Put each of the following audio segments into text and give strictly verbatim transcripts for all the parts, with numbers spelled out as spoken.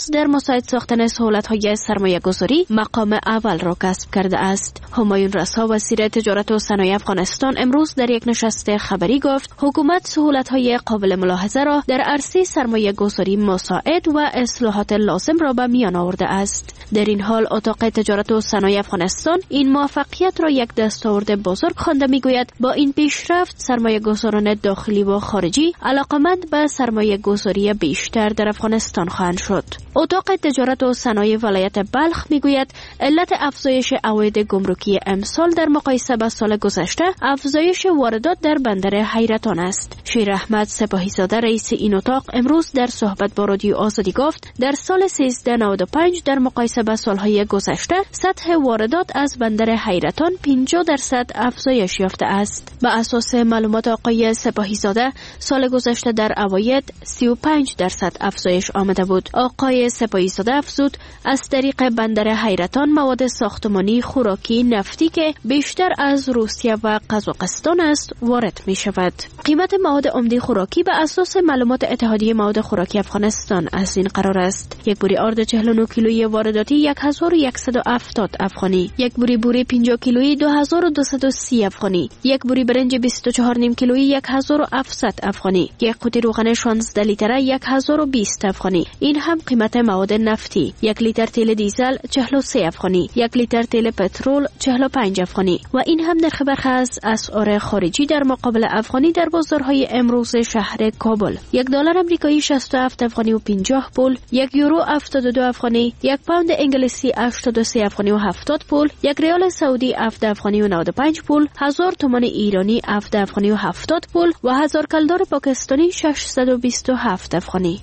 امروز در مساعد ساختن سهولت‌های سرمایه‌گذاری مقام اول را کسب کرده است. همایون رسا وزیر تجارت و صنایع افغانستان امروز در یک نشست خبری گفت حکومت سهولت‌های قابل ملاحظه را در عرصه سرمایه‌گذاری مساعد و اصلاحات لازم را به میان آورده است. در این حال اتاق تجارت و صنایع افغانستان این موفقیت را یک دستاورد بزرگ خوانده میگوید با این پیشرفت سرمایه‌گذاران داخلی و خارجی علاقمند به سرمایه‌گذاری بیشتر در افغانستان خواهند شد. اتاق تجارت و صنایع ولایت بلخ میگوید علت افزایش عواید گمرکی امسال در مقایسه با سال گذشته افزایش واردات در بندر حیرتان است. شیر احمد سپاهیزاده رئیس این اتاق امروز در صحبت با رادیو آزادی گفت در سال سیزده نود و پنج در مقایسه با سالهای گذشته سطح واردات از بندر حیرتان پنجاه درصد افزایش یافته است. به اساس معلومات آقای سپاهیزاده سال گذشته در عواید سی و پنج درصد افزایش آمده بود. آقای سپاهیزاده افزود از طریق بندر حیرتان مواد ساختمانی، خوراکی، نفتی که بیشتر از روسیه و قزاقستان است وارد می شود. قیمت مواد عمده خوراکی به اساس معلومات اتحادیه مواد خوراکی افغانستان از این قرار است: یک بوری آرد چهل و نه کیلویی وارداتی هزار و صد و هفتاد افغانی، یک بوری بوری پنجاه کیلویی دو هزار و دویست و سی افغانی، یک بوری برنج بیست و چهار و نیم کیلویی هزار و هفتصد افغانی، یک قوطی روغن شانزده لیتره هزار و بیست افغانی. این هم قیمت مواد نفتی: یک لیتر تیل دیزل چهل و سه افغانی، یک لیتر تیل پترول چهل و پنج افغانی و این هم نرخ برخی از اسعار خارجی در مقابل افغانی در بازارهای امروز شهر کابل: یک دلار آمریکایی شصت و هفت افغانی و پنجاه پول، یک یورو هفتاد و دو افغانی، یک پوند انگلیسی هشتاد و سه افغانی و هفتاد پول، یک ریال سعودی هفت افغانی و نود و پنج پول، هزار تومان ایرانی هفت افغانی و هفتاد پول و هزار کلدار پاکستانی ششصد و بیست و هفت افغانی.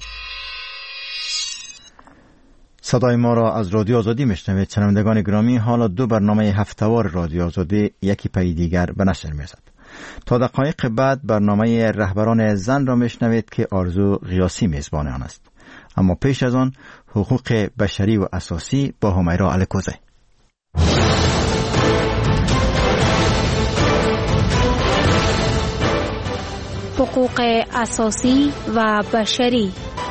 صدای ما را از رادیو آزادی میشنوید. شنوندگان گرامی، حالا دو برنامه هفته‌وار رادیو آزادی یکی پی دیگر به نشر می‌رسد. تا دقایق بعد برنامه رهبران زن را میشنوید که آرزو غیاسی میزبان آن است. اما پیش از آن حقوق بشری و اساسی با همیرا الکوزی. حقوق اساسی و بشری.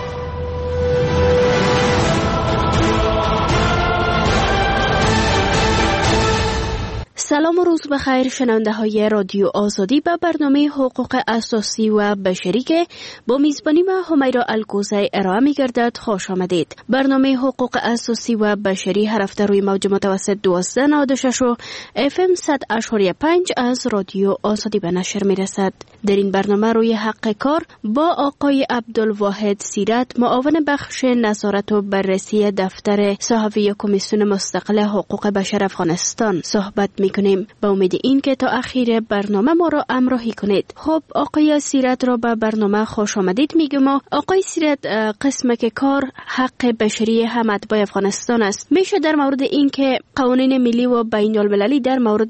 سلام و روز بخیر شنونده های رادیو آزادی به برنامه حقوق اساسی و بشری که با میزبانی ما همیرا الکوزی ارائه می گردد خوش آمدید. برنامه حقوق اساسی و بشری هر هفته روی موج متوسط دوازده نود و شش و اف ام صد اشاری پنج از رادیو آزادی به نشر می رسد. در این برنامه روی حق کار با آقای عبدالواحد سیرت، معاون بخش نظارت و بررسی دفتر صحافی کمیسیون مستقل حقوق بشر افغانستان صحبت می کنیم. با امید این که تا اخیر برنامه ما را همراهی کنید. خب آقای سیرت را به برنامه خوش آمدید میگم. آقای سیرت، قسم که کار حق بشری هم اتباع افغانستان است. میشه در مورد این که قوانین ملی و بین المللی در مورد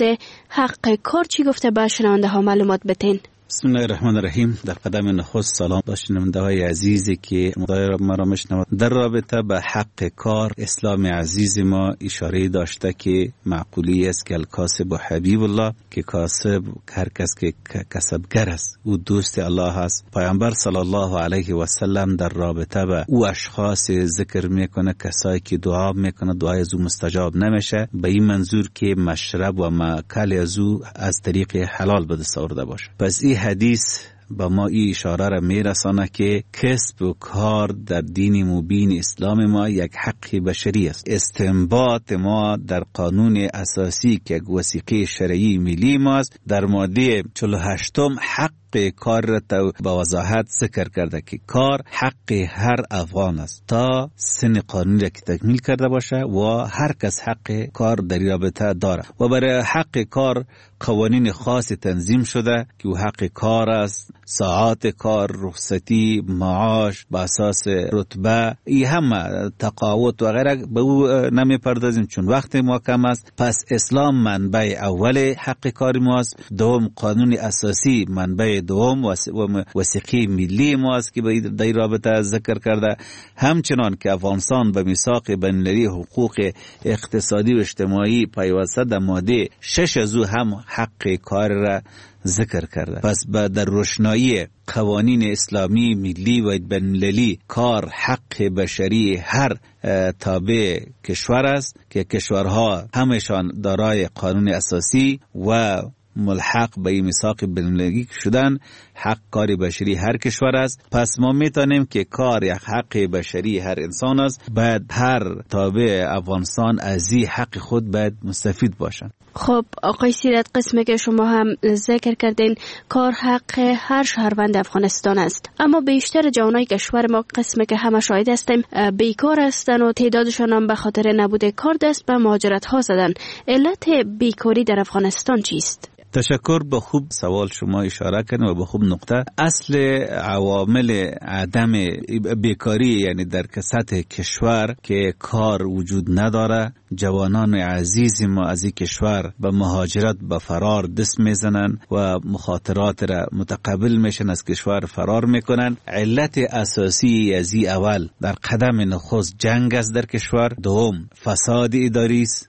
حق کار چی گفته به شنونده ها معلومات بتین؟ بسم الله الرحمن الرحیم. در قدم نخست سلام با شنونده های عزیزی که مدار ما را میشنوند. در رابطه به حق کار، اسلام عزیز ما اشاره داشته که معقولی است که الکاسب و حبیب الله، که کاسب هر کس که کسبگر است او دوست الله است. پیامبر صلی الله علیه و سلم در رابطه به او اشخاص ذکر میکنه کسایی که دعا میکنه دعای از او مستجاب نمیشه، به این منظور که مشرب و مأکل از او از طریق حلال به دست آورده باشه. پس این حدیث با ما این اشاره را میرسانه که کسب و کار در دین مبین اسلام ما یک حق بشری است. استنباط ما در قانون اساسی که یک وثیقه شرعی ملی ما است در ماده چهل و هشت حق کار را با وضاحت ذکر کرده که کار حق هر افغان است تا سن قانونی را که تکمیل کرده باشه و هر کس حق کار در رابطه داره و برای حق کار قوانین خاص تنظیم شده که او حق کار است، ساعات کار، رخصتی، معاش، با اساس رتبه، ای هم تقاعد و غیره به او نمی پردازیم چون وقت ما کم است. پس اسلام منبع اول حق کار ماست. دوم قانون اساسی منبع دوم وثیقه ملی ما است که در این رابطه ذکر کرده. همچنان که افغانستان به میثاق بین‌المللی حقوق اقتصادی و اجتماعی پیوسته در ماده شش از او هم حق کار را ذکر کرده. پس در روشنایی قوانین اسلامی ملی و بین‌المللی کار حق بشری هر تابع کشور است که کشورها همشان دارای قانون اساسی و ملحق به میثاق بین‌المللی شدن. حق کار بشری هر کشور است. پس ما میتونیم که کار یک حق بشری هر انسان است. باید هر تابع افغانستان از این حق خود باید مستفید باشند. خب آقای سیرت، قسمی که شما هم ذکر کردین کار حق هر شهروند افغانستان است، اما بیشتر جوانای کشور ما قسمی که همه شاهد هستیم بیکار هستند و تعدادشان هم به خاطر نبود کار دست به مهاجرت ها زدن. علت بیکاری در افغانستان چیست؟ تشکر، به خوب سوال شما اشاره کردن و به خوب نقطه. اصل عوامل عدم بیکاری یعنی در سطح کشور که کار وجود نداره، جوانان عزیز ما از این کشور به مهاجرت به فرار دست میزنن و مخاطرات را متقبل میشن، از کشور فرار میکنن. علت اساسی از این اول در قدم نخست جنگ است در کشور، دوم فساد اداری است،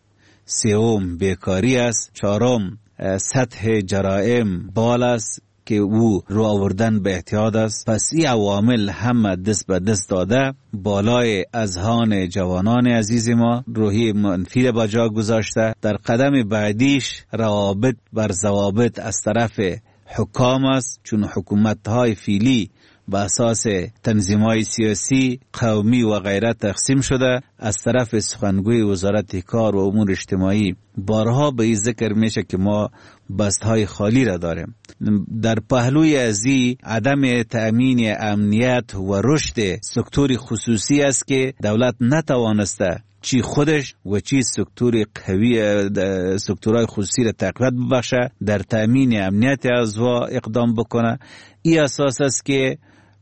سوم بیکاری است، چهارم سطح جرائم بالا است که او رو آوردن به احتیاط است. پس این عوامل هم دست به دست داده بالای اذهان جوانان عزیز ما روحی منفی با جا گذاشته. در قدم بعدیش روابط بر ضوابط از طرف حکام است، چون حکومت‌های فعلی به اساس تنظیم‌های سیاسی، قومی و غیره تقسیم شده. از طرف سخنگوی وزارت کار و امور اجتماعی بارها به این ذکر میشه که ما بستهای خالی را داریم. در پهلوی ازی عدم تأمین امنیت و رشد سکتور خصوصی است که دولت نتوانسته چی خودش و چی سکتور قوی سکتورهای خصوصی را تقویت ببخشه، در تأمین امنیت ازوا اقدام بکنه. این اساس است که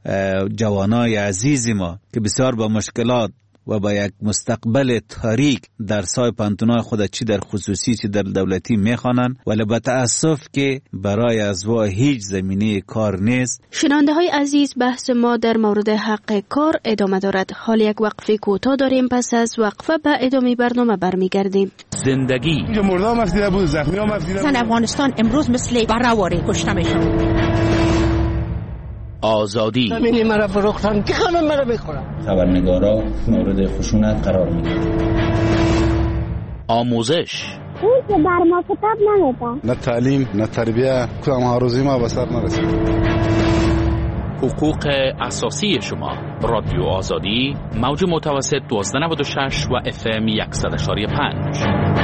جوانای عزیز ما که بسیار با مشکلات و با یک مستقبل تاریک در سای پانتونای خود چی در خصوصی چی در دولتی میخوانن، ولی با تأسف که برای ازوا هیچ زمینه کار نیست. شنونده های عزیز، بحث ما در مورد حق کار ادامه دارد. حال یک وقفه کوتاه داریم، پس از وقفه به ادامه برنامه برمیگردیم. زندگی مردم مفیده بود، زخمی ها مفیده بود. زن افغانستان امروز مثل بره‌واره کشته میشن. آزادی زمینی مرا فروختن که همه مرا بخورن. خبرنگارا مورد خشونت قرار میدن. آموزش اون که بر ما کتاب نمیدن. نه تعلیم نه تربیه، کدام هاروزی ما به سر نرسید. حقوق اساسی شما. رادیو آزادی، موج متوسط دوازده نود و شش و اف ام صد و پنج.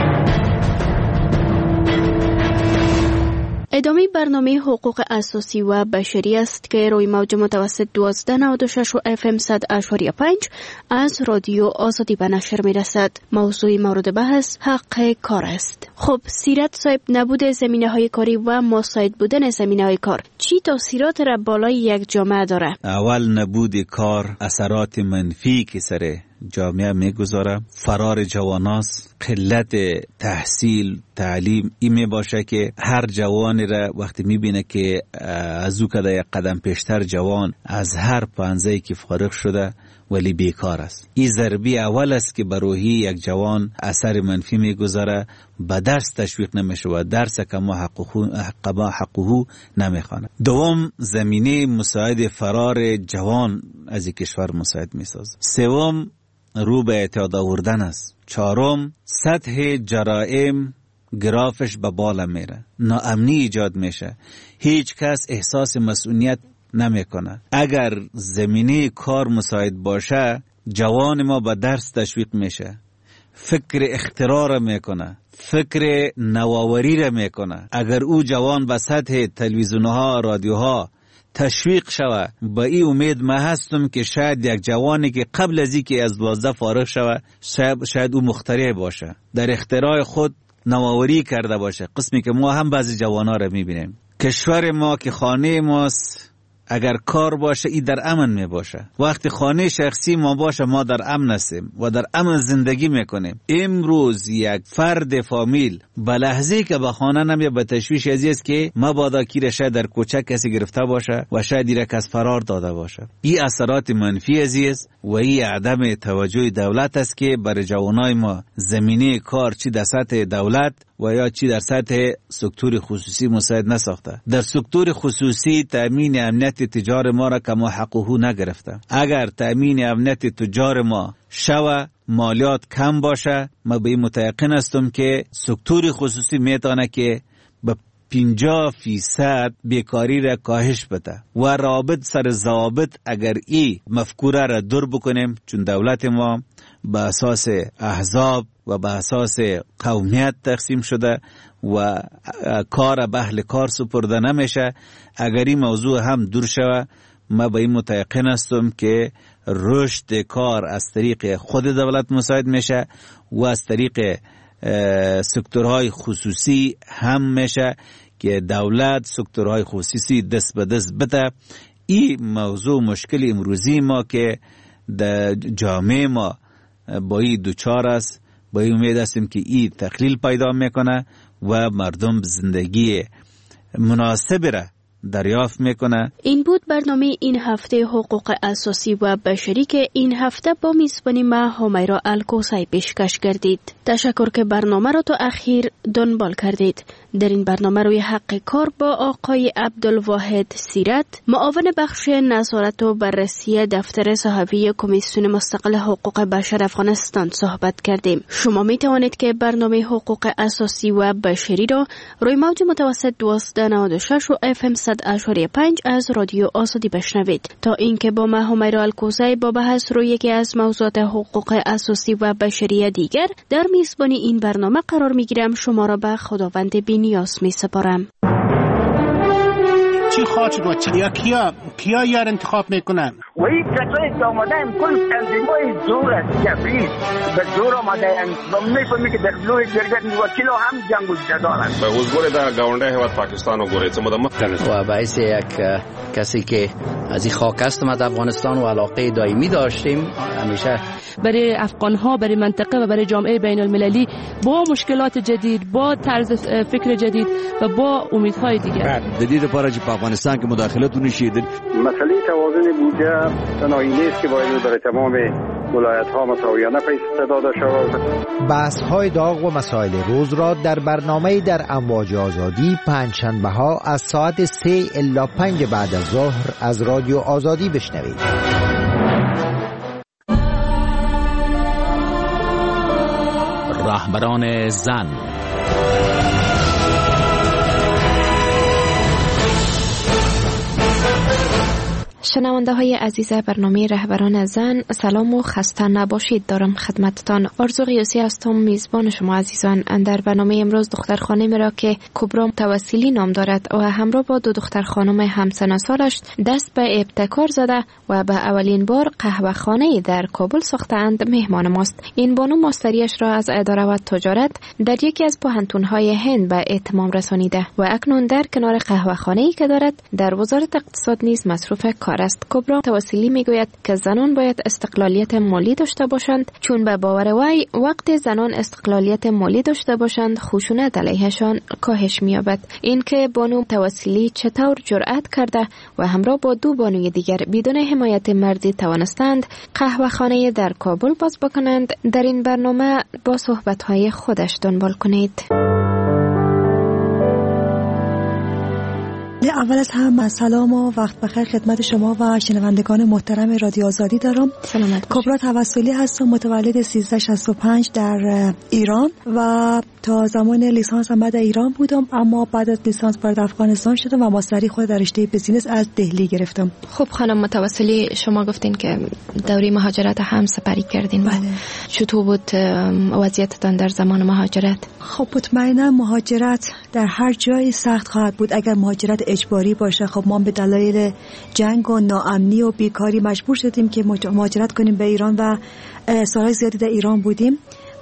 ادامه برنامه حقوق اساسی و بشری است که روی موج متوسط دوازده نود و شش و اف ام صد و پنج از رادیو آزادی به نشر می رسد. موضوع مورد بحث حق کار است. خب سیرت صاحب، نبود زمینه های کاری و مساعد بودن زمینه های کار چی تاثیرات را بالای یک جامعه داره؟ اول نبود کار اثرات منفی که سر جامعه میگذاره. فرار جواناست، قلت تحصیل تعلیم. این می باشه که هر جوانی را وقتی میبینه که از او کده یک قدم پیشتر جوان از هر پنزهی که فارغ شده ولی بیکار است. این ضربی اول است که بر روحی یک جوان اثر منفی میگذاره، به درس تشویق نمیشه و درس کما حقوقو حقوقو نمیخوانه. دوم، زمینه مساعد فرار جوان از این کشور مساعد میسازه. سوم، رو به اعتیاد آوردن است. چهارم، سطح جرائم گرافش به بالا میره، ناامنی ایجاد میشه، هیچ کس احساس مسئولیت نمیکنه. اگر زمینه کار مساعد باشه، جوان ما به درس تشویق میشه، فکر اختراع را میکنه، فکر نوآوری را میکنه. اگر او جوان به سطح تلویزیونها، رادیوها تشویق شوه، با این امید ما هستم که شاید یک جوانی که قبل از اینکه از دوازده فارغ شوه شاید, شاید او مخترع باشه، در اختراع خود نوآوری کرده باشه. قسمی که ما هم بعضی جوانا را میبینیم. کشور ما که خانه ماست، اگر کار باشه ای در امن می باشه. وقتی خانه شخصی ما باشه ما در امن هستیم و در امن زندگی میکنیم. امروز یک فرد فامیل به لحظه که به خانه نمیاد به تشویش ازی است که مبادا کی شاید در کوچه کسی گرفته باشه و شاید دیره کس فرار داده باشه. این اثرات منفی ازی است و این عدم توجه دولت است که برای جوانای ما زمینه کار چی در سطح دولت و یا چی در سطح سکتور خصوصی مساعد نساخته. در سکتور خصوصی تامین امنیت تجار ما را که ما حقوقو نگرفته. اگر تامین امنیت تجار ما شوه مالیات کم باشه، ما به این متیقن هستم که سکتور خصوصی میتونه که به پنجاه فیصد بیکاری را کاهش بده و رابط سر ضوابط اگر ای مفکوره را دور بکنیم، چون دولت ما به اساس احزاب و به اساس قومیت تقسیم شده و کار به اهل کار سپرده نمیشه. اگر این موضوع هم دور شوه ما به این متیقن هستم که رشد کار از طریق خود دولت مساعد میشه و از طریق سکتورهای خصوصی هم میشه که دولت سکتورهای خصوصی دست به دست بده. این موضوع مشکل امروزی ما که در جامعه ما با این دوچار است، با این امید هستیم که این تقلیل پیدا میکنه و مردم زندگی مناسب را دریافت میکنه. این بود برنامه این هفته حقوق اساسی و بشری که این هفته با میزبانی ما همیرا الکوسی پیشکش کردید. تشکر که برنامه را تا اخیر دنبال کردید. در این برنامه روی حق کار با آقای عبدالواحد سیرت، معاون بخش نظارت و بررسی دفتر صحفی کمیسیون مستقل حقوق بشر افغانستان صحبت کردیم. شما می توانید که برنامه حقوق اساسی و بشری را روی موج متوسط دویست و نود و شش و اف ام صد اشاری پنج از رادیو آزادی بشنوید. تا اینکه با ما همیرا الکوزی با بحث روی یکی از موضوعات حقوق اساسی و بشری دیگر در میزبانی این برنامه قرار می گیرم، شما را به خداوند بی نیاز می سپارم. چی خواهد و چی یا کیا کیا یار انتخاب میکنن و این کسایی که آمدن کل تنظیمای زور است، جبری به زور آمدن و میفهمی که در لوی جرگت وکیل هم جنگ و جدال است. به حضور در گاونده هواد پاکستان و گوریت مدام و باعث یک کسی که از این خاک است ما در افغانستان و علاقه دائمی داشتیم همیشه برای افغان ها، برای منطقه و برای جامعه بین المللی با مشکلات جدید، با طرز فکر جدید و با امیدهای دیگر. جدید پارچ افغانستان که مداخلت نشید. مسئله توازن بودجه تنهایی نیست که باید برای تمام ولایت ها مساویانه پیش داده شود. بحث های داغ و مسائل روز را در برنامه در امواج آزادی پنجشنبه ها از ساعت سه الی پنج بعد از ظهر از رادیو آزادی بشنوید. رهبران زن. شنونده های عزیز برنامه رهبران زن، سلام و خسته نباشید دارم خدمتتان. آرزو قیاسی هستم، میزبان شما عزیزان. در برنامه امروز دختر خانمی را که کبرا توسلی نام دارد و همراه با دو دختر خانم همسن سالش دست به ابتکار زده و به اولین بار قهوه خانه در کابل ساختند مهمان ماست. این بانو ماستریش را از اداره و تجارت در یکی از پوهنتون‌های هند به اتمام رسانیده و اکنون در کنار قهوه خانه‌ای که دارد در وزارت اقتصاد نیز مصروف کار است. کبرا توسلی میگوید که زنان باید استقلالیت مالی داشته باشند، چون به باور وی وقتی زنان استقلالیت مالی داشته باشند خشونت علیهشان کاهش می‌یابد. اینکه بانو توسلی چطور جرأت کرده و همراه با دو بانوی دیگر بدون حمایت مردی توانستند قهوه خانه در کابل باز بکنند، در این برنامه با صحبت‌های خودش دنبال کنید. اول از هم سلام و وقت بخیر خدمت شما و شنوندگان محترم رادیو آزادی دارم. سلامت. کبرا توسلی هستم، متولد سیزده شصت و پنج در ایران و تا زمان لیسانس هم در ایران بودم، اما بعد از لیسانس وارد افغانستان شدم و ماستری خود در رشته بیزینس از دهلی گرفتم. خب خانم متوسلی، شما گفتین که دوره مهاجرت هم سپری کردین. بله. چطور بود وضعیتتان در زمان مهاجرت؟ خب مطمئنا مهاجرت در هر جایی سخت خواهد بود اگر مهاجرت اجباری باشه. خب ما به دلایل جنگ و ناامنی و بیکاری مجبور شدیم که مهاجرت کنیم به ایران و سالهای زیادی در ایران بودیم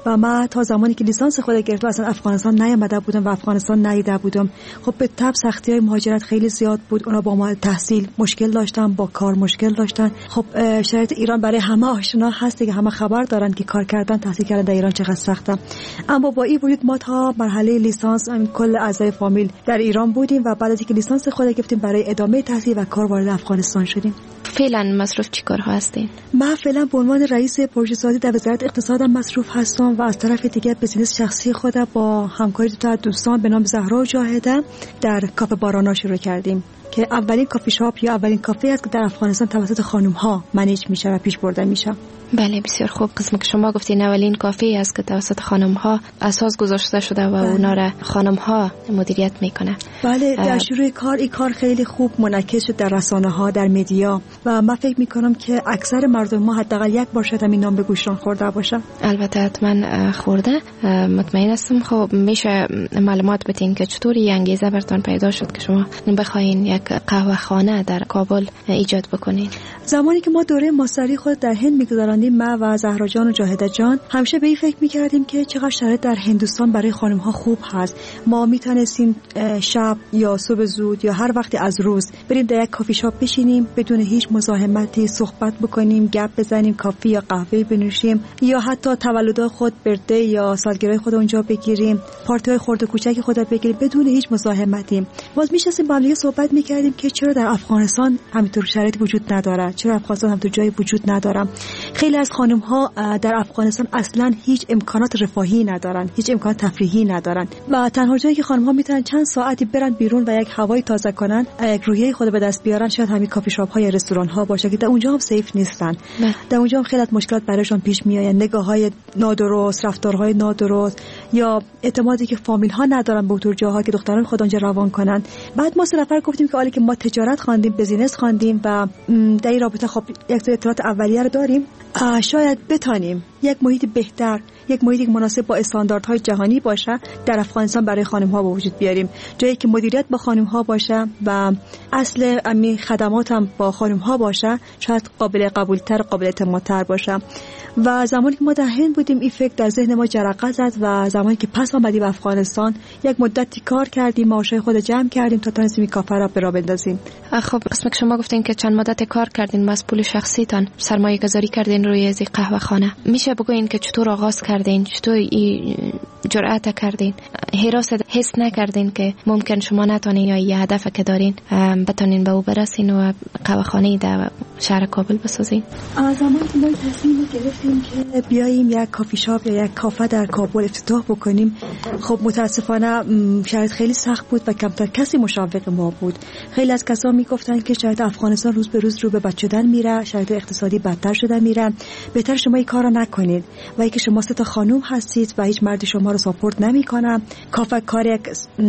و من تا زمانی که لیسانس خود گرفتم اصلا افغانستان نیامده بودم و افغانستان ندیده بودم. خب به تبع سختی‌های مهاجرت خیلی زیاد بود. اونا با ما تحصیل مشکل داشتن، با کار مشکل داشتن. خب شرایط ایران برای همه آشنا هست که همه خبر دارن که کار کردن، تحصیل کردن در ایران چقدر سخته. اما با این وجود ما تا مرحله لیسانس کل اعضای فامیل در ایران بودیم و بعد از اینکه لیسانس خود گرفتیم برای ادامه تحصیل و کار وارد افغانستان شدیم. فعلا مصروف چی کارها هستین؟ من فعلا به عنوان رئیس پروژه سازی در وزارت اقتصاد مصروف هستم و از طرف دیگه بزنس شخصی خودم با همکاری دو تا دوستان به نام زهرا و جاهده در کافه بارانا شروع کردیم که اولین کافی شاپ یا اولین کافه است که در افغانستان توسط خانم ها منیج میشه و پیش برده میشه. بله بسیار خوب. قسم که شما گفتین اولین کافه است که توسط خانم ها اساس گذاشته شده و بله. اونا را خانم ها مدیریت میکنه. بله در شروع کار این کار خیلی خوب منعکس شد در رسانه ها، در مدیا و من فکر میکنم که اکثر مردم ما حداقل یک بار شاید این نام به گوششان خورده باشه. البته حتما خورده. مطمئن هستم. خب میشه معلومات بدین که چطوری انگیزه براتون پیدا شد که شما بخواین یک قهوه خانه در کابل ایجاد بکنین؟ زمانی که ما دوره ماستری خود در هند میگذراندیم، ما و زهرا جان و جاهده جان همیشه به این فکر میکردیم که چقدر شرایط در هندوستان برای خانم ها خوب هست. ما میتونستیم شب یا صبح زود یا هر وقت از روز بریم در یک کافی شاپ بشینیم بدون هیچ مزاحمتی، صحبت بکنیم، گپ بزنیم، کافی یا قهوه بنوشیم یا حتی تولد خود، برده یا سالگرد خود اونجا بگیریم، پارتی خرد و کوچک خود بگیریم بدون هیچ مزاحمتی. باز میشستیم با هم صحبت میکردیم که چرا در افغانستان همینطور شرایط وجود نداره، چرا افغانستان همینطور جای وجود نداره. خیلی از خانم ها در افغانستان اصلا هیچ امکانات رفاهی ندارن، هیچ امکانات تفریحی ندارن و تنها جایی که خانم ها میتونن چند ساعتی برن بیرون و یک هوای تازه کنن، یک روحیه خود به دست بیارن، شاید همین کافی شاپ ها یا رستوران ها باشه که در اونجا هم سیف نیستن. نه. در اونجا هم خیلی مشکلات برایشون پیش میاد، نگاه‌های نادرست، رفتارهای نادرست یا اعتمادی که فامیل ها ندارن به اون جاها که دختران خود اونجا روان کنن. بعد ما سه نفر گفتیم که حالا که ما تجارت خواندیم، بزینس خواندیم و در این رابطه خب یک سری اطلاعات اولیه رو داریم، شاید بتانیم یک محیط بهتر، یک محیطی مناسب با استانداردهای جهانی باشه در افغانستان برای خانم ها به وجود بیاریم، جایی که مدیریت با خانم ها باشه و اصل امی خدمات هم با خانم ها باشه، شاید قابل قبولتر، قابل اعتمادتر باشه. و زمانی که ما در هند بودیم این فکر در ذهن ما جرقه زد و زمانی که پس آمدیم به افغانستان یک مدتی کار کردیم، معاشای خود جمع کردیم تا تونستیم این کافه را به راه بندازیم. خب قسم که شما گفتین که چند مدت کار کردین، از پول شخصیتان سرمایه گذاری کردین روی از قهوه خانه، میشه بگوین که چطور آغاز کردین، چطور این جرأت کردین، حراست حس نکردین که ممکن شما نتونین یا یه هدف که دارین بتونین به او برسین و قهوه خانه در شهر کابل بسازین؟ زمانی که ما تصمیم گرفتیم که بیاییم یک کافی شاپ یا یک کافه در کابل افتتاح بکنیم، خب متاسفانه شرایط خیلی سخت بود و کمتر کسی مشوق ما بود. خیلی از کسا میگفتن که شرایط افغانستان روز به روز رو به بد شدن میره، شرایط اقتصادی بدتر شدن میره، بهتر شما این کارو نکنید و اینکه شما سه تا خانم هستید و هیچ مردی شما رو ساپورت نمیکنه. کافه کار یک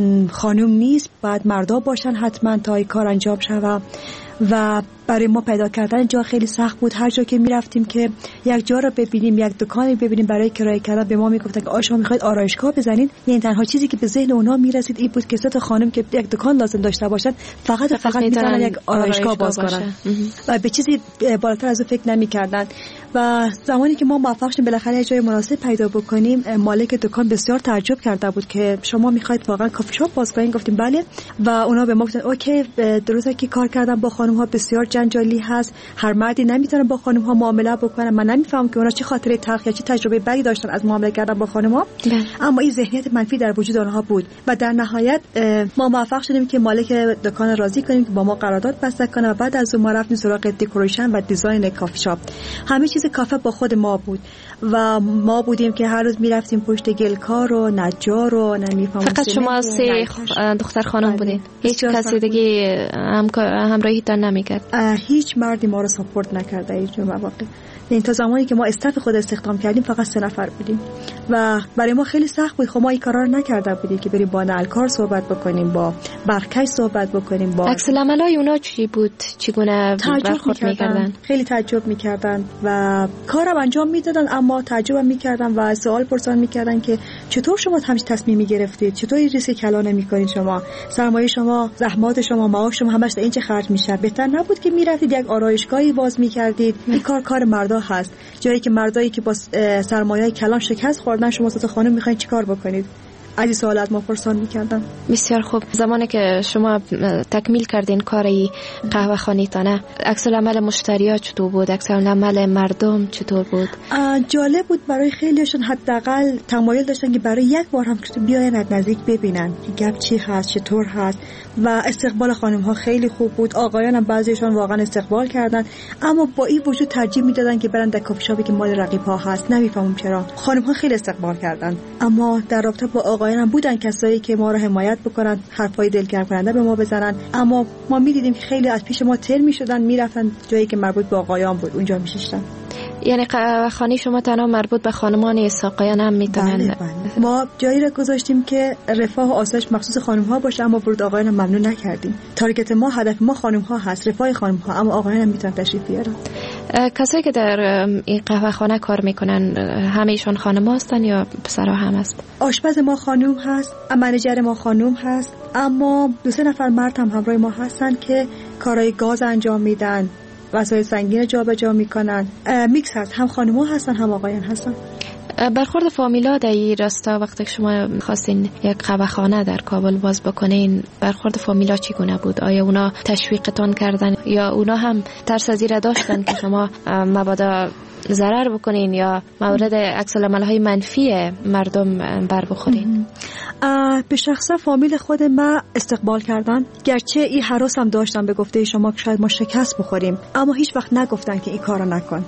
خانم نیست، باید مردا باشن حتما تا این کار انجام شود و برای ما پیدا کردن جا خیلی سخت بود. هر جا که میرفتیم که یک جا رو ببینیم، یک دکانی ببینیم برای کرایه کردن، به ما میگفتن که آ شما میخواید آرایشگاه بزنید. یعنی تنها چیزی که به ذهن اونا میرسید این بود که سه تا خانم که یک دکان لازم داشته باشن فقط فقط میتونن یک آرایشگاه باز کنن و به چیزی بالاتر از اون فکر نمیکردن. و زمانی که ما موفق شدیم بالاخره جای مناسب پیدا بکنیم، مالک دکان بسیار تعجب کرده بود که شما میخواید واقعا کافی شاپ باز کنین. گفتیم بله و اونا به ما گفتن اوکی، درسته که کار کردن با خانم ها بسیار جنجالی هست، هر مردی نمیتونه با خانم ها معامله بکنه. من نمیفهمم که اونا چه خاطره تلخ یا چه تجربه بدی داشتن از معامله کردن با خانم ها، اما این ذهنیت منفی در وجود آنها بود و در نهایت ما موفق شدیم که مالک دکان راضی کنیم که با ما قرارداد بسته کنه و بعد از اون ما رفتیم سراغ دکوریشن و دیزاین کافی شاپ. همه چیز کافه با خود ما بود و ما بودیم که هر روز میرفتیم پشت گلکار و نجار و نمیفهمم. فقط شما سه دختر خانم بودین؟ هیچ کسی دیگه هم همراهیتان نمیکرد؟ هیچ مردی ما رو ساپورت نکرده هیچ مواقع. این تا زمانی که ما استاف خود استخدام کردیم فقط سه نفر بودیم و برای ما خیلی سخت بود. خب ما این کارا رو نکرده بودیم که بریم با نلکار صحبت بکنیم، با برقکش صحبت بکنیم، با عکس العملای اونا چی بود، چگونه برخورد میکردن؟ خیلی تعجب میکردن و کارم انجام میدادن اما تعجب میکردن و سوال پرسان میکردن که چطور شما همین تصمیمی گرفتید؟ چطور این ریسک کلا نمی‌کنید؟ شما سرمایه شما، زحمات شما، معاش شما همش این چه خرج میشه؟ بهتر نبود که میرفتید یک آرایشگاهی باز می‌کردید؟ این کار کار مردا هست. جایی که مردایی که با سرمایه کلان شکست خوردن، شما سه تا خانم می‌خواید چیکار بکنید؟ از این سوال از ما پرسان می‌کردم. بسیار خوب. زمانی که شما تکمیل کردین کاری قهوه خانیتانه، عکس العمل مشتریات چطور بود؟ عکس العمل مردم چطور بود؟ جالب بود برای خیلیشون. حداقل تمایل داشتن که برای یک بار هم بیاین از نزدیک ببینن که گپ چی هست، چطور هست. و استقبال خانم‌ها خیلی خوب بود. آقایان هم بعضیشون واقعا استقبال کردن، اما با این وجود ترجیح میدادن که برن در کافی شاپی که مال رقیب‌ها هست. نمیفهمم چرا. خانم‌ها خیلی استقبال کردن، اما در رابطه با آقایان هم بودن کسایی که ما رو حمایت بکنن، حرفای دلگرم کننده به ما بزنن، اما ما می‌دیدیم که خیلی از پیش ما تر می‌شدن، میرفتن جایی که مربوط به آقایان بود اونجا می‌شستن. یعنی قهوه خانه شما تنها مربوط به خانمان است، آقایان هم میتونن؟ بله بله. ما جایی را گذاشتیم که رفاه و آسایش مخصوص خانم‌ها باشه، اما ورود آقایان ممنوع نکردیم. تارگت ما، هدف ما خانم‌ها هست، رفاه خانم‌ها، اما آقایان هم میتونن تشریف بیارن. کسایی که در این قهوه خانه کار میکنن همه ایشون خانم‌ها هستن یا پسرها هم هست؟ آشپز ما خانم هست، منیجر ما خانم هست، اما دو سه نفر مرد هم همراه ما هستن که کارهای گاز انجام میدن، وسایل سنگین جابجا میکنن. میکس هست، هم خانم‌ها هستن هم آقایان هستن. برخورد فامیلا در این راستا وقتی که شما خواستین یک قهوه خانه در کابل باز بکنین، برخورد فامیلا چگونه بود؟ آیا اونا تشویقتون کردن یا اونا هم ترس از این داشتن که شما مبادا ضرر بکنین یا مورد عکس العمل‌های منفی مردم بر بخورین؟ به شخصا فامیل خود ما استقبال کردن، گرچه این هراس هم داشتن به گفته شما که شاید ما شکست بخوریم، اما هیچ وقت نگفتن که این کارو نکن.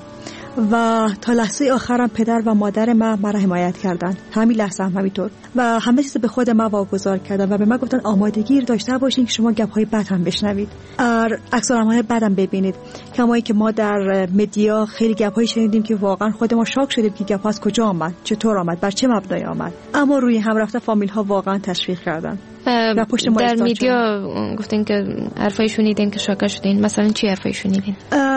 و تا لحظه آخرم پدر و مادر ما مرا حمایت کردن، همین لحظه هم همینطور، و همه چیز به خود ما واگذار کردن و به ما گفتن آمادگی داشته باشین که شما گپ‌های بد هم بشنوید، عکس العمل‌های بد هم ببینید. کمایی که ما در مدیا خیلی گپ‌هایی شنیدیم که واقعا خود ما شاک شدیم که گپ از کجا آمد، چطور آمد، بر چه مبنای آمد، اما روی هم رفته فامیل‌ها واقعا تشویق کردن. در میدیا گفتین که حرفای شنیدین که شاکه شدین، مثلا چی حرفای شنیدین؟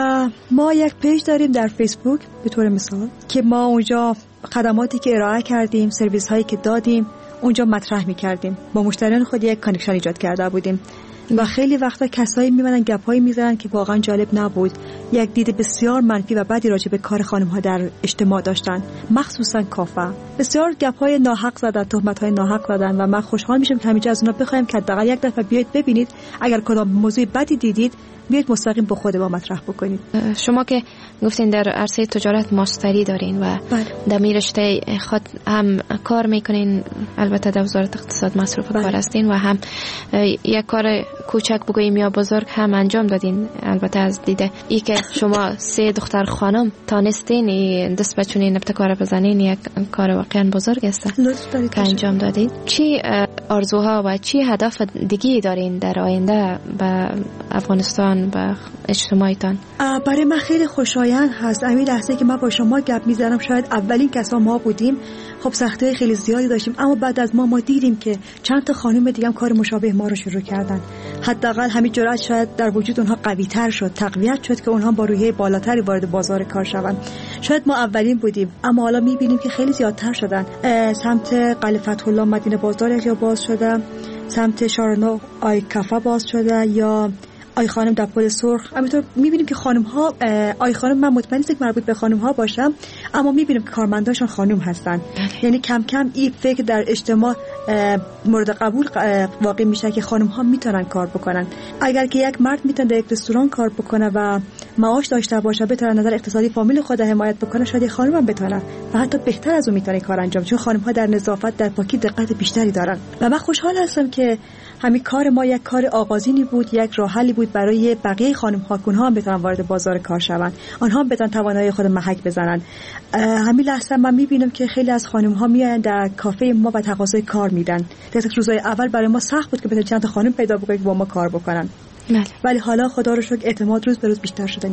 ما یک پیج داریم در فیسبوک به طور مثال که ما اونجا خدماتی که ارائه کردیم، سرویس هایی که دادیم اونجا مطرح می‌کردیم. با مشتریان خود یک کانکشن ایجاد کرده بودیم و خیلی وقتا کسایی میمونن گپایی میزنن که واقعا جالب نبود، یک دید بسیار منفی و بدی راجع به کار خانم‌ها در اجتماع داشتن، مخصوصا کافه. بسیار گپای ناحق زدن، تهمت‌های ناحق زدن و من خوشحال میشم که همینجا از اونا بخوایم که حداقل یک دفعه بیاید ببینید، اگر کدام موضوع بدی دیدید بیاید مستقیم با خود ما مطرح بکنید. شما که گفتین در عرصه تجارت مشتری دارین و در می رشته خود هم کار میکنین، البته در وزارت اقتصاد مصرف کار هستین و هم یک کار کوچک بگوییم یا بزرگ هم انجام دادین. البته از دیده ای که شما سه دختر خانم تانستین دست بچونین ابتکار بزنین، یک کار واقعا بزرگ است که انجام دادید. چی آرزوها و چی هدف دیگه دارین در آینده به افغانستان و اجتماعیتان؟ برای من خیلی خوشایند هست همین لحظه که من با شما گپ میزنم. شاید اولین کسا ما بودیم، خب سختی‌های خیلی زیادی داشتیم، اما بعد از ما ما دیدیم که چند تا خانم دیگه هم کار مشابه ما رو شروع کردن. حداقل همین جرأت شاید در وجود اونها قوی‌تر شد، تقویت شد که اونها با روحیه بالاتری وارد بازار کار شوند. شاید ما اولین بودیم، اما حالا می‌بینیم که خیلی زیادتر شدن. سمت قلعه فتح الله مدینه بازار یا باز شده، سمت شارنو آی کافه باز شده، یا آی خانم در پل سرخ. همینطور می‌بینیم که خانم‌ها، آی خانم من مطمئن نیستم که مربوط به خانم‌ها باشم، اما می‌بینیم که کارمنداشون خانم هستن. یعنی کم کم این فکر در اجتماع مورد قبول واقع میشه که خانم‌ها میتونن کار بکنن. اگر که یک مرد میتونه در یک رستوران کار بکنه و معاش داشته باشه، بتونه نظر اقتصادی فامیل خود حمایت بکنه، شاید خانم هم بتونه و حتی بهتر از اون میتونه کار انجام، چون خانم‌ها در نظافت، در پاکی دقت بیشتری دارن. و من خوشحال هستم که همین کار ما یک کار آغازینی بود، یک راه حلی بود برای بقیه خانم‌ها که اونها هم بتونن وارد بازار کار شوند، آنها هم بتونن توانایی خود محک بزنن. همین لحظه من می‌بینم که خیلی از خانم‌ها میان در کافه ما و تقاضای کار میدن. در روزهای اول برای ما سخت بود که بتونیم چند تا خانم پیدا بکنیم که با ما کار بکنن. بله. ولی حالا خدا رو شکر اعتماد روز به روز بیشتر شده میره.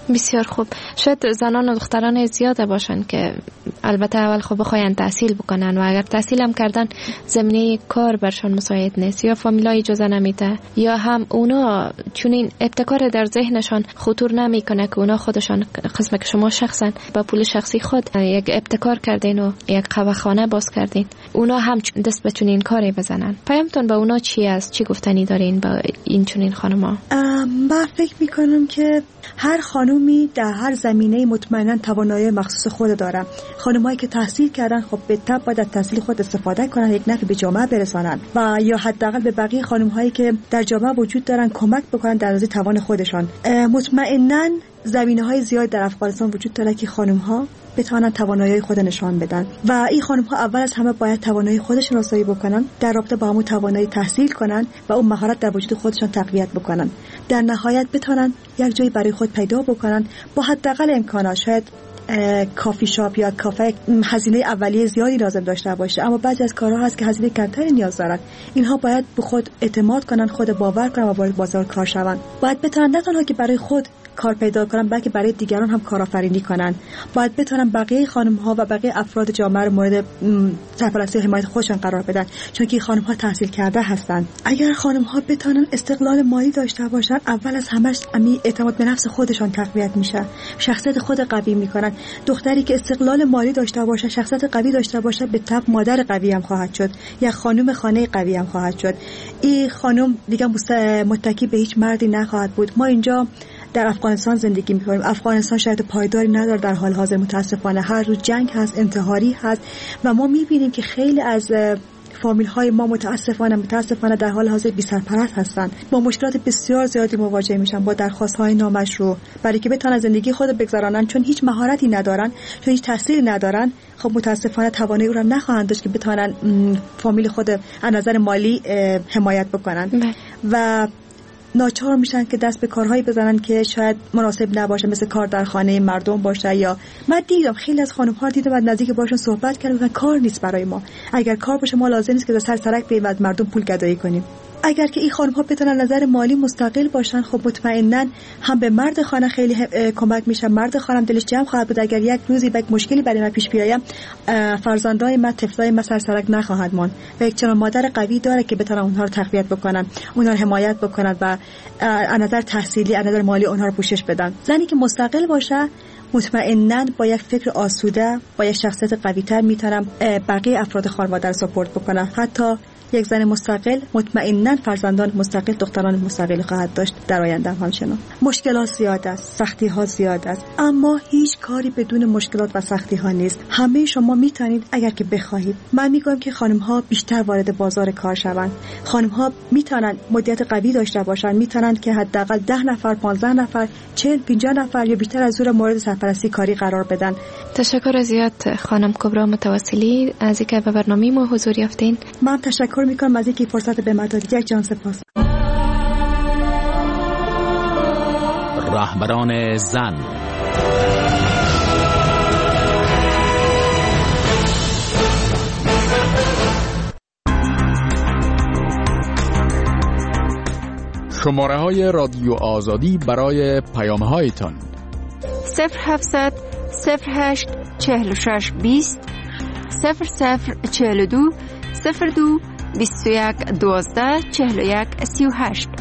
بسیار خوب. شاید زنان و دختران زیاده باشن که البته اول خب بخواین تحصیل بکنن و اگر تحصیل هم کردن زمینه کار برشان مساعد نیست یا فامیلای اجازه نمیده یا هم اونا چون ابتکار در ذهنشان خطور نمیکنه که اونا خودشان قسم که شما شخصا با پول شخصی خود یک ابتکار کردین و یک قهوه‌خانه باز کردین، اونا هم دست به چنین کاری بزنن. پیامتون به اونا چی است؟ چی گفتنی دارین با این چنین خانم‌ها؟ من فکر میکنم که هر خانومی در هر زمینه مطمئنا توانایی مخصوص خود داره. خانمایی که تحصیل کردن خب به تبع باید از تحصیل خود استفاده کنن، یک نفع به جامعه برسانن و یا حداقل به بقیه خانم‌هایی که در جامعه وجود دارن کمک بکنن در از توان خودشان. مطمئنا زمینه‌های زیاد در افغانستان وجود داره که خانم‌ها بتوانن توانایی خود نشان بدن و این خانم‌ها اول از همه باید توانایی خودشون رسایی بکنن، در رابطه با همون توانایی تحصیل کنن و اون مهارت در وجود خودشون تقویت بکنن. در نهایت بتونن یک جایی برای خود پیدا بکنن با حداقل امکانات. شاید کافی شاپ یا کافه هزینه اولیه زیادی لازم داشته باشه، اما بعضی از کارها هست که هزینه کمتری نیاز دارن. اینها باید به خود اعتماد کنن، خود باور کنن و وارد بازار کار شون. باید بتونن نه تنها که برای خود کار پیدا کنن بلکه برای دیگران هم کارآفرینی کنن. باید بتونن بقیه خانم‌ها و بقیه افراد جامعه رو مورد سرپرستی و حمایت خودشون قرار بدن، چون که خانم‌ها تحصیل کرده هستن. اگر خانم‌ها بتونن استقلال مالی داشته باشن، اول از همش امی اعتماد به نفس خودشان تقویت میشه، شخصیت خود قوی میکنن. دختری که استقلال مالی داشته باشه، شخصیت قوی داشته باشه، به تبع مادر قوی هم خواهد شد یا خانم خانه قوی هم خواهد شد. این خانم دیگه متکی به هیچ مردی نخواهد بود. ما اینجا در افغانستان زندگی می‌کنیم. افغانستان شاید پایداری نداره در حال حاضر، متاسفانه هر روز جنگ هست، انتحاری هست و ما می‌بینیم که خیلی از فامیل‌های ما متاسفانه متاسفانه در حال حاضر بی‌سرپرست هستند. با مشکلات بسیار زیادی مواجه میشن، با درخواست‌های نامشروع برای که بتونن زندگی خود بگذرانن، چون هیچ مهارتی ندارن، چون هیچ تحصیلی ندارن. خب متاسفانه توانایی او را نخواهند داشت که بتونن فامیل خود از نظر مالی حمایت بکنن و ناچار میشن که دست به کارهایی بزنن که شاید مناسب نباشه، مثل کار در خانه مردم باشه. یا من دیدم خیلی از خانم‌ها دیدم و نزدیک باشون صحبت کردن، کار نیست برای ما. اگر کار باشه ما لازم نیست که سر سرک بریم و مردم پول گدایی کنیم. اگر که این خانم‌ها بتونن نظر مالی مستقل باشن، خب مطمئناً هم به مرد خانه خیلی کمک میشه. مرد خانه دلش جمع خواهد بود اگر یک روزی یک مشکلی برای من پیش بیاید، فرزندای من، طفلای من سر سرک نخواهد ماند و یک چنان مادر قوی داره که بتونن اونها رو تقویت بکنن، اونها رو حمایت بکنن و از نظر تحصیلی، از نظر مالی اونها رو پوشش بدن. زنی که مستقل باشه مطمئناً با یک فکر آسوده، با یک شخصیت قوی‌تر میتونم بقیه افراد خانواده رو ساپورت بکنم. حتی یک زن مستقل مطمئناً فرزندان مستقل، دختران مستقل خواهد داشت در آینده. همچنان مشکلات زیاد است، سختی ها زیاد است، اما هیچ کاری بدون مشکلات و سختی ها نیست. همه شما میتونید اگر که بخواهید. من میگم که خانم ها بیشتر وارد بازار کار شوند. خانم ها میتونن مدیریت قوی داشته باشن، میتونن که حداقل ده نفر، پانزده نفر، چهل، پنجاه نفر یا بیشتر از اون مورد سرپرستی کاری قرار بدن. تشکر زیاد خانم کبرا متواصلی از اینکه به برنامه ما حضور یافتین. من تشکر میکنم از اینکه فرصت به من دادید. یک جان سپاس. رهبران زن. شماره های رادیو آزادی برای پیام هایتان: صفر هفتصد صفر هشت چهل و شش بیست صفر صفر چهل و دو صفر دو بیست و یک دوازده چهل و یک سی و هشت.